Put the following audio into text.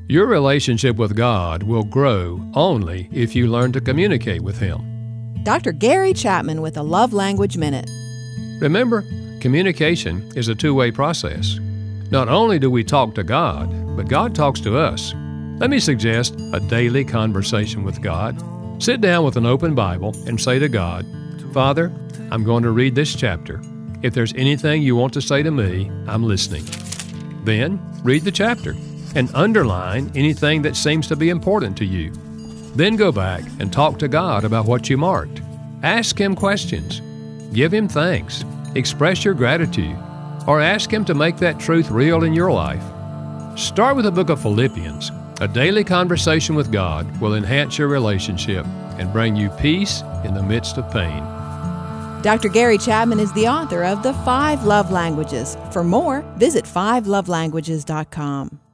Your relationship with God will grow only if you learn to communicate with Him. Dr. Gary Chapman with a Love Language Minute. Remember, communication is a two-way process. Not only do we talk to God, but God talks to us. Let me suggest a daily conversation with God. Sit down with an open Bible and say to God, "Father, I'm going to read this chapter. If there's anything you want to say to me, I'm listening." Then, read the chapter and underline anything that seems to be important to you. Then go back and talk to God about what you marked. Ask Him questions. Give Him thanks. Express your gratitude. Or ask Him to make that truth real in your life. Start with the book of Philippians. A daily conversation with God will enhance your relationship and bring you peace in the midst of pain. Dr. Gary Chapman is the author of The 5 Love Languages. For more, visit 5lovelanguages.com.